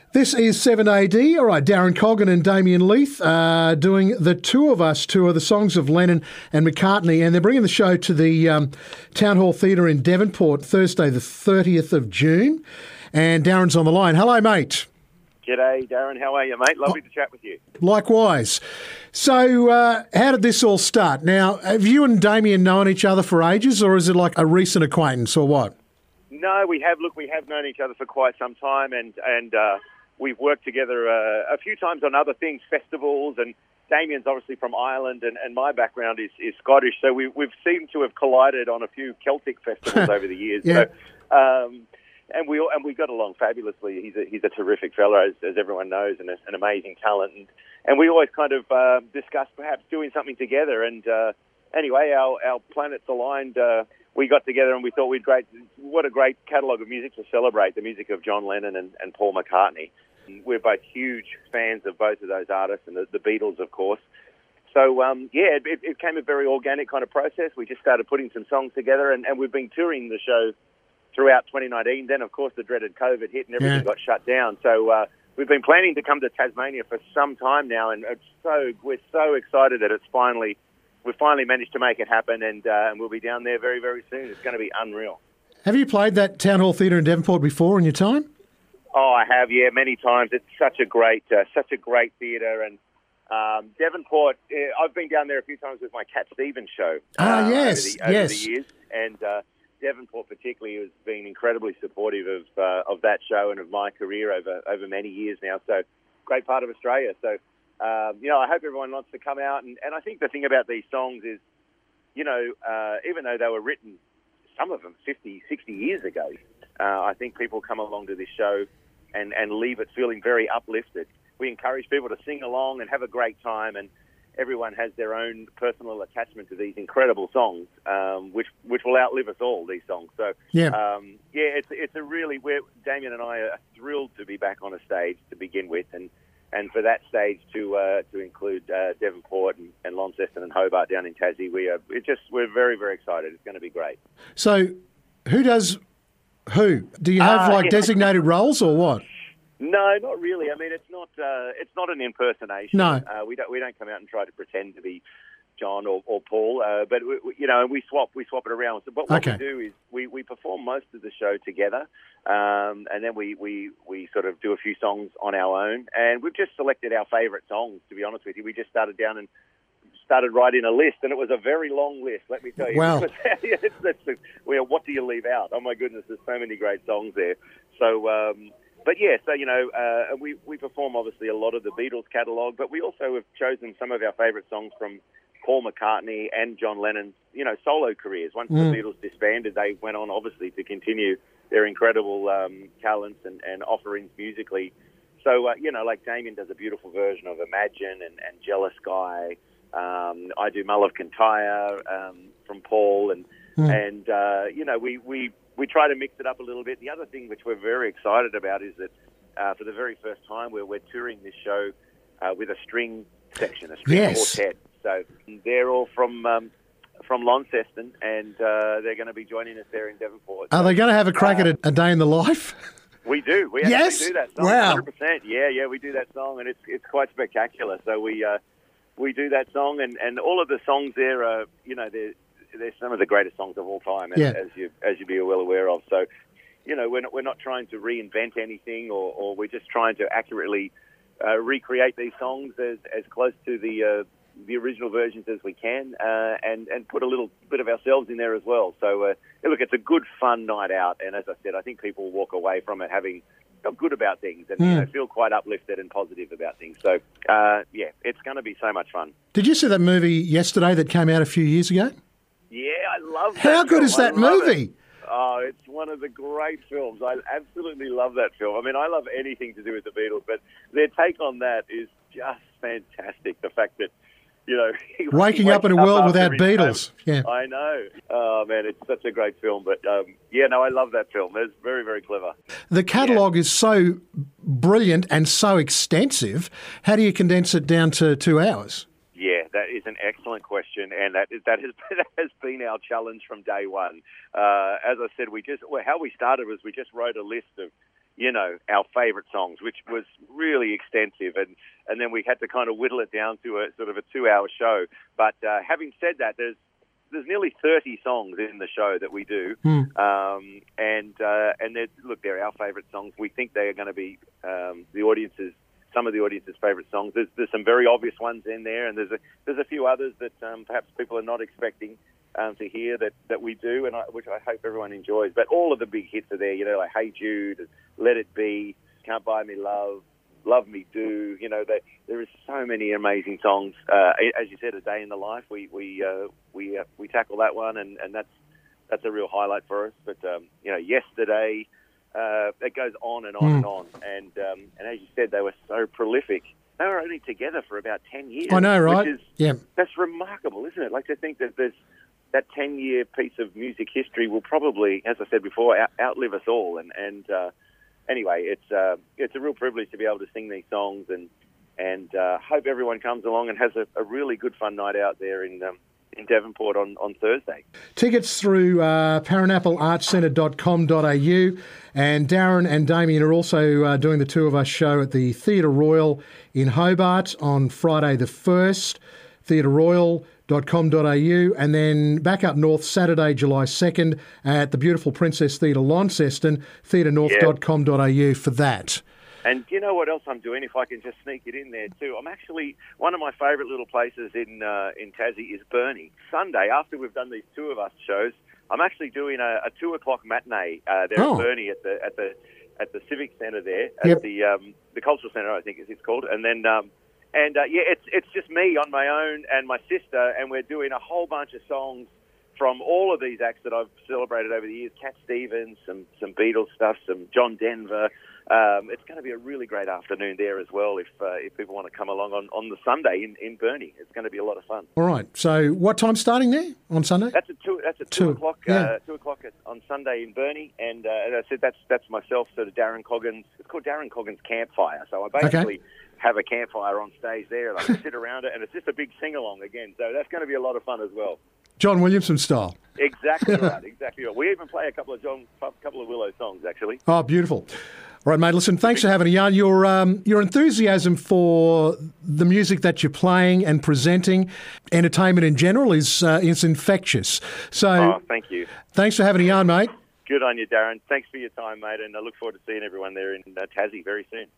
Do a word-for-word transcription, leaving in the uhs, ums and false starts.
This is seven A D. All right, Darren Coggan and Damien Leith are doing the Two of Us tour, the songs of Lennon and McCartney, and they're bringing the show to the um, Town Hall Theatre in Devonport Thursday the thirtieth of June. And Darren's on the line. Hello, mate. G'day, Darren. How are you, mate? Lovely oh, to chat with you. Likewise. So uh, how did this all start? Now, have you and Damien known each other for ages, or is it like a recent acquaintance, or what? No, we have. Look, we have known each other for quite some time, and, and uh, we've worked together uh, a few times on other things, festivals, and Damien's obviously from Ireland, and, and my background is, is Scottish, so we, we've seemed to have collided on a few Celtic festivals over the years. Yeah. So, um, and we and we got along fabulously. He's a, he's a terrific fellow, as, as everyone knows, and a, an amazing talent. And, and we always kind of uh, discussed perhaps doing something together. And uh, anyway, our, our planets aligned. Uh, we got together and we thought we'd great. What a great catalogue of music to celebrate the music of John Lennon and, and Paul McCartney. We're both huge fans of both of those artists, and the, the Beatles, of course. So, um, yeah, it, it became a very organic kind of process. We just started putting some songs together, and, and we've been touring the show throughout twenty nineteen. Then, of course, the dreaded COVID hit and everything yeah. got shut down. So uh, we've been planning to come to Tasmania for some time now, and it's so we're so excited that it's finally we've finally managed to make it happen, and, uh, and we'll be down there very, very soon. It's going to be unreal. Have you played that Town Hall Theatre in Devonport before in your time? Oh, I have, yeah, many times. It's such a great, uh, such a great theatre, and um, Devonport. Uh, I've been down there a few times with my Cat Stevens show. Ah, uh, yes, over the, over yes. the years, and uh, Devonport particularly has been incredibly supportive of uh, of that show and of my career over over many years now. So, great part of Australia. So, um, you know, I hope everyone wants to come out, and, and I think the thing about these songs is, you know, uh, even though they were written, some of them fifty, sixty years ago, uh, I think people come along to this show and, and leave it feeling very uplifted. We encourage people to sing along and have a great time, and everyone has their own personal attachment to these incredible songs, um, which which will outlive us all, these songs. So, yeah, um, yeah it's it's a really, we're, Damien and I are thrilled to be back on a stage to begin with, and, and for that stage to uh, to include uh, Devonport and, and Launceston and Hobart down in Tassie. We are it just we're very, very excited. It's going to be great. So, who does who? Do you have uh, like yeah. designated roles or what? No, not really. I mean, it's not uh, it's not an impersonation. No, uh, we don't we don't come out and try to pretend to be John or, or Paul. Uh, but we, we, you know, we swap we swap it around. So, but what okay. we do is we, we perform most of the show together, um, and then we, we, we sort of do a few songs on our own. And we've just selected our favourite songs. To be honest with you, we just started down and started writing a list, and it was a very long list. Let me tell you. Wow. it's, it's, well, what do you leave out? Oh my goodness, there's so many great songs there. So. Um, But yeah, so, you know, uh, we, we perform obviously a lot of the Beatles catalogue, but we also have chosen some of our favourite songs from Paul McCartney and John Lennon's, you know, solo careers. Once mm. the Beatles disbanded, they went on obviously to continue their incredible um, talents and, and offerings musically. So, uh, you know, like Damien does a beautiful version of Imagine and, and Jealous Guy. Um, I do Mull of Kintyre um, from Paul, and, mm. and uh, you know, we... we We try to mix it up a little bit. The other thing which we're very excited about is that uh, for the very first time we're, we're touring this show uh, with a string section, a string yes. quartet. So they're all from um, from Launceston, and uh, they're going to be joining us there in Devonport. Are so, they going to have a crack uh, at a, a day in the life? We do. We yes? actually do that song. Wow. one hundred percent. Yeah, yeah, we do that song, and it's it's quite spectacular. So we uh, we do that song, and, and all of the songs there are, you know, they're they're some of the greatest songs of all time, yeah. as you as you be well aware of. So, you know, we're not, we're not trying to reinvent anything, or, or we're just trying to accurately uh, recreate these songs as, as close to the uh, the original versions as we can, uh, and and put a little bit of ourselves in there as well. So, uh, look, it's a good, fun night out, and as I said, I think people walk away from it having felt good about things and mm. you know, feel quite uplifted and positive about things. So, uh, yeah, it's going to be so much fun. Did you see that movie yesterday that came out a few years ago? Yeah, I love that. How good film. is that I love movie? It. Oh, it's one of the great films. I absolutely love that film. I mean, I love anything to do with the Beatles, but their take on that is just fantastic. The fact that, you know... Waking up in a world without Beatles. Yeah. I know. Oh, man, it's such a great film. But, um, yeah, no, I love that film. It's very, very clever. The catalogue yeah. is so brilliant and so extensive. How do you condense it down to two hours? Yeah, that is an excellent question, and that is, that has that has been our challenge from day one. Uh, as I said, we just well, how we started was we just wrote a list of, you know, our favourite songs, which was really extensive, and, and then we had to kind of whittle it down to a sort of a two-hour show. But uh, having said that, there's there's nearly thirty songs in the show that we do, mm. um, and uh, and they're, look, they're our favourite songs. We think they are going to be um, the audience's, some of the audience's favourite songs. There's there's some very obvious ones in there, and there's a there's a few others that um, perhaps people are not expecting um, to hear that, that we do, and I, which I hope everyone enjoys. But all of the big hits are there, you know, like Hey Jude, Let It Be, Can't Buy Me Love, Love Me Do. You know, they, there is so many amazing songs. Uh, as you said, A Day in the Life, we we uh, we uh, we tackle that one, and, and that's that's a real highlight for us. But um, you know, Yesterday, uh, it goes on and on mm. and on. And um, and as you said, they were so prolific. They were only together for about ten years. I know, right? Which is, yeah, that's remarkable, isn't it? Like to think that there's that ten-year piece of music history will probably, as I said before, out, outlive us all. And and uh, anyway, it's uh, it's a real privilege to be able to sing these songs, and and uh, hope everyone comes along and has a, a really good fun night out there in um, in Devonport on, on Thursday. Tickets through uh, paranapple arts centre dot com dot a u, and Darren and Damien are also uh, doing the Two of Us show at the Theatre Royal in Hobart on Friday the first, theatre royal dot com dot a u, and then back up north Saturday, July second at the beautiful Princess Theatre Launceston, theatre north dot com dot a u for that. And do you know what else I'm doing, if I can just sneak it in there too? I'm actually, one of my favourite little places in uh, in Tassie is Burnie. Sunday, after we've done these Two of Us shows, I'm actually doing a, a two o'clock matinee uh, there oh. at Burnie at the at the at the Civic Centre there, at yep. the um, the Cultural Centre, I think is it's called. And then um, and uh, yeah, it's it's just me on my own and my sister, and we're doing a whole bunch of songs from all of these acts that I've celebrated over the years. Cat Stevens, some some Beatles stuff, some John Denver. Um, it's going to be a really great afternoon there as well if uh, if people want to come along on, on the Sunday in, in Burnie. It's going to be a lot of fun. All right. So what time starting there on Sunday? That's at two. That's at two, two. o'clock. Yeah. Uh, two o'clock at, on Sunday in Burnie, and uh, as I said, that's that's myself. Sort of Darren Coggins. It's called Darren Coggins Campfire. So I basically okay. have a campfire on stage there, and I can sit around it, and it's just a big sing along again. So that's going to be a lot of fun as well. John Williamson style. Exactly right. Exactly right. We even play a couple of John, couple of Willow songs actually. Oh, beautiful. All right, mate, listen, thanks for having a yarn. Your, um, your enthusiasm for the music that you're playing and presenting, entertainment in general, is uh, is infectious. So, oh, thank you. Thanks for having a yarn, mate. Good on you, Darren. Thanks for your time, mate, and I look forward to seeing everyone there in uh, Tassie very soon.